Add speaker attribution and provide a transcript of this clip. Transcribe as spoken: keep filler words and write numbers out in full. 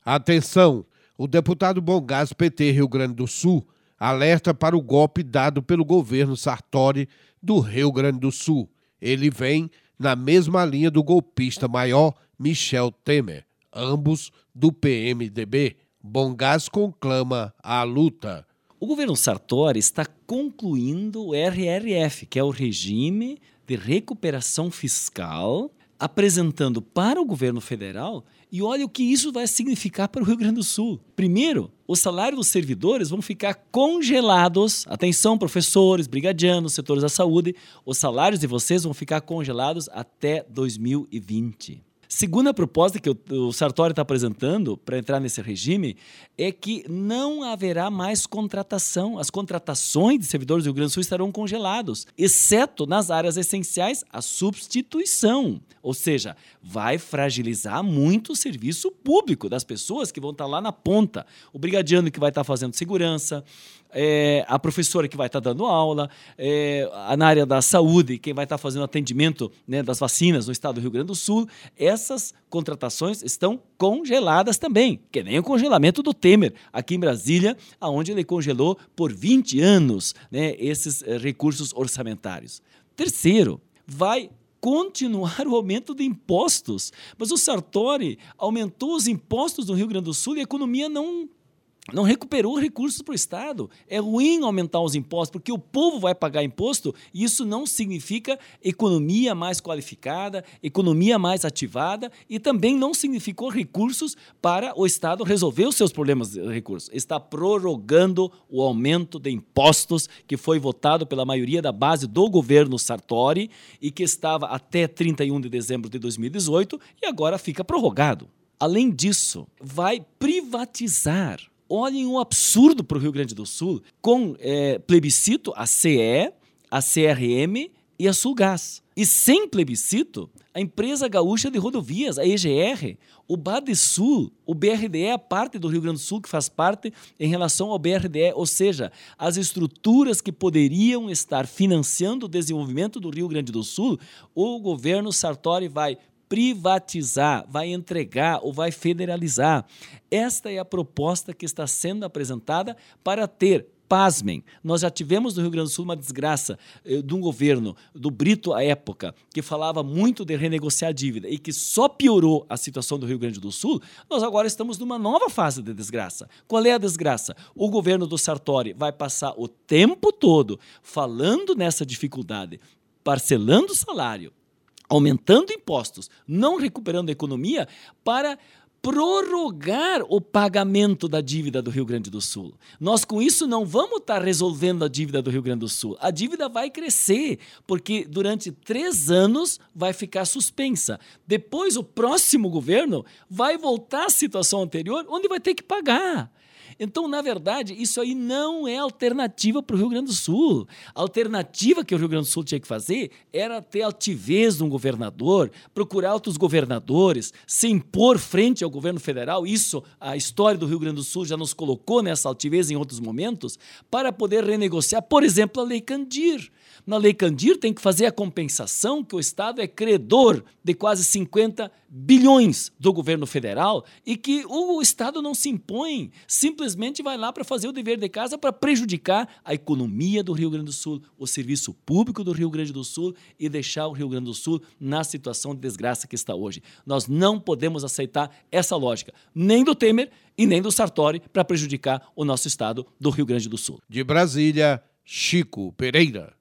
Speaker 1: Atenção! O deputado Bongás, P T Rio Grande do Sul, alerta para o golpe dado pelo governo Sartori do Rio Grande do Sul. Ele vem na mesma linha do golpista maior Michel Temer, ambos do P M D B. Bongás conclama a luta.
Speaker 2: O governo Sartori está concluindo o R R F, que é o Regime de Recuperação Fiscal, apresentando para o governo federal, e olha o que isso vai significar para o Rio Grande do Sul. Primeiro, o salário dos servidores vão ficar congelados. Atenção, professores, brigadianos, setores da saúde, os salários de vocês vão ficar congelados até dois mil e vinte. Segunda proposta que o Sartori está apresentando para entrar nesse regime é que não haverá mais contratação. As contratações de servidores do Rio Grande do Sul estarão congelados, exceto nas áreas essenciais, a substituição. Ou seja, vai fragilizar muito o serviço público das pessoas que vão estar lá na ponta. O brigadiano que vai estar fazendo segurança, é, a professora que vai estar dando aula, é, na área da saúde, quem vai estar fazendo atendimento, né, das vacinas no estado do Rio Grande do Sul. Essas contratações estão congeladas também, que nem o congelamento do Temer aqui em Brasília, onde ele congelou por vinte anos, né, esses eh, recursos orçamentários. Terceiro, vai continuar o aumento de impostos. Mas o Sartori aumentou os impostos no Rio Grande do Sul e a economia não... não recuperou recursos para o Estado. É ruim aumentar os impostos, porque o povo vai pagar imposto e isso não significa economia mais qualificada, economia mais ativada e também não significou recursos para o Estado resolver os seus problemas de recursos. Está prorrogando o aumento de impostos que foi votado pela maioria da base do governo Sartori e que estava até trinta e um de dezembro de dois mil e dezoito e agora fica prorrogado. Além disso, vai privatizar. Olhem o absurdo para o Rio Grande do Sul, com é, plebiscito a C E, a C R M e a Sulgás. E sem plebiscito, a empresa gaúcha de rodovias, a E G R, o Badesul, o B R D E, a parte do Rio Grande do Sul que faz parte em relação ao B R D E, ou seja, as estruturas que poderiam estar financiando o desenvolvimento do Rio Grande do Sul, o governo Sartori vai privatizar, vai entregar ou vai federalizar. Esta é a proposta que está sendo apresentada para ter, pasmem, nós já tivemos no Rio Grande do Sul uma desgraça eh, de um governo, do Brito à época, que falava muito de renegociar a dívida e que só piorou a situação do Rio Grande do Sul. Nós agora estamos numa nova fase de desgraça. Qual é a desgraça? O governo do Sartori vai passar o tempo todo falando nessa dificuldade, parcelando o salário, aumentando impostos, não recuperando a economia para prorrogar o pagamento da dívida do Rio Grande do Sul. Nós, com isso, não vamos estar resolvendo a dívida do Rio Grande do Sul. A dívida vai crescer, porque durante três anos vai ficar suspensa. Depois, o próximo governo vai voltar à situação anterior, onde vai ter que pagar. Então, na verdade, isso aí não é alternativa para o Rio Grande do Sul. A alternativa que o Rio Grande do Sul tinha que fazer era ter altivez de um governador, procurar outros governadores, se impor frente ao governo federal. Isso, a história do Rio Grande do Sul já nos colocou nessa altivez em outros momentos, para poder renegociar, por exemplo, a Lei Candir. Na Lei Candir tem que fazer a compensação que o Estado é credor de quase cinquenta bilhões do governo federal e que o Estado não se impõe, simplesmente vai lá para fazer o dever de casa para prejudicar a economia do Rio Grande do Sul, o serviço público do Rio Grande do Sul e deixar o Rio Grande do Sul na situação de desgraça que está hoje. Nós não podemos aceitar essa lógica, nem do Temer e nem do Sartori, para prejudicar o nosso Estado do Rio Grande do Sul.
Speaker 1: De Brasília, Chico Pereira.